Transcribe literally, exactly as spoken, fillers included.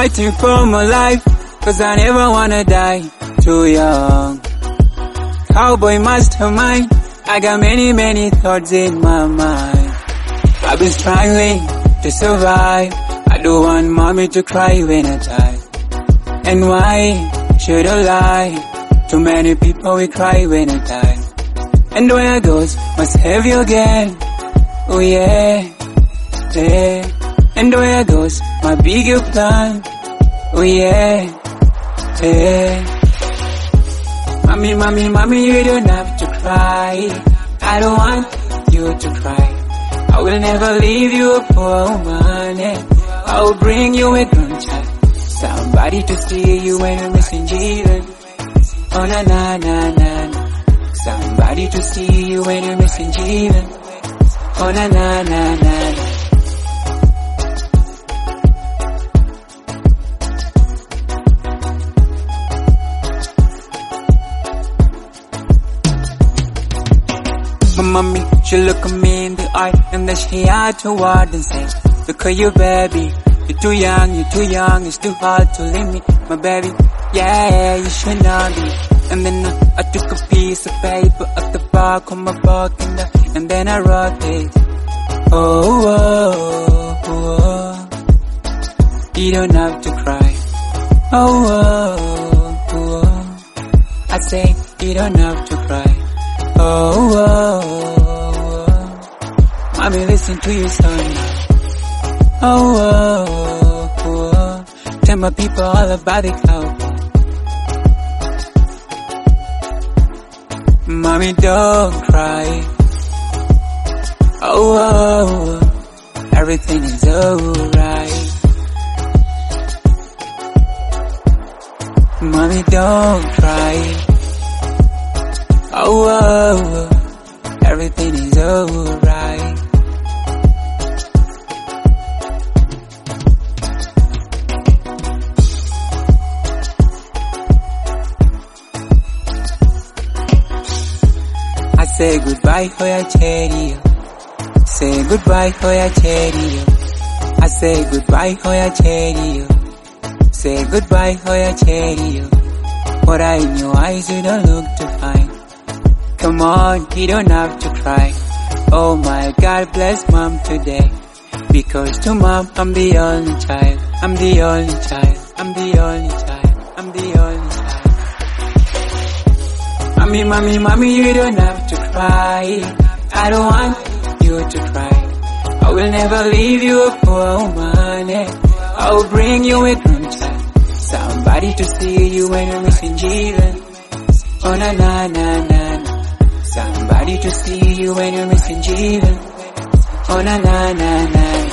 fighting for my life, cause I never wanna die too young. Cowboy mastermind, I got many, many thoughts in my mind. I've been struggling to survive. I don't want mommy to cry when I die. And why should I lie? Too many people will cry when I die. And where I goes must have you again. Oh yeah, yeah. And where I goes my bigger plan. Oh yeah, yeah. Mommy, mommy, mommy, you don't have to cry. I don't want you to cry. I will never leave you a poor woman. Yeah. I will bring you a grandchild, somebody to see you when you're missing Jesus. Oh na na na na na. Somebody to see you when you're missing Jesus. Oh na na na na na. My mommy, she look at me in the eye, and then she had to word and say, look at you baby, you're too young, you're too young, it's too hard to leave me, my baby, yeah, you should not be. And then I, I took a piece of paper at the back of my book, and, I, and then I wrote this. Oh, oh, oh, oh, you don't have to cry. Oh, oh, oh, I say you don't have to cry. Oh, oh, oh, mommy, listen to your son now. Oh, oh, oh, tell my people all about the cowboy. Mommy, don't cry. Oh, oh, oh, everything is alright. Mommy, don't cry. Oh, oh, oh, everything is alright. I say goodbye for your cherry. Say goodbye for your cherry. I say goodbye for your cherry. Say goodbye for your cherry. What are in your eyes you don't look to find. Come on, you don't have to cry. Oh my God, bless mom today. Because to mom, I'm the only child. I'm the only child. I'm the only child. I'm the only child. Mommy, mommy, mommy, you don't have to cry. I don't want you to cry. I will never leave you a poor woman. Yeah. I will bring you a grandchild, somebody to see you when you're missing Jesus. Oh na na na na na. Somebody to see you when you're missing Jesus. Oh na na na na.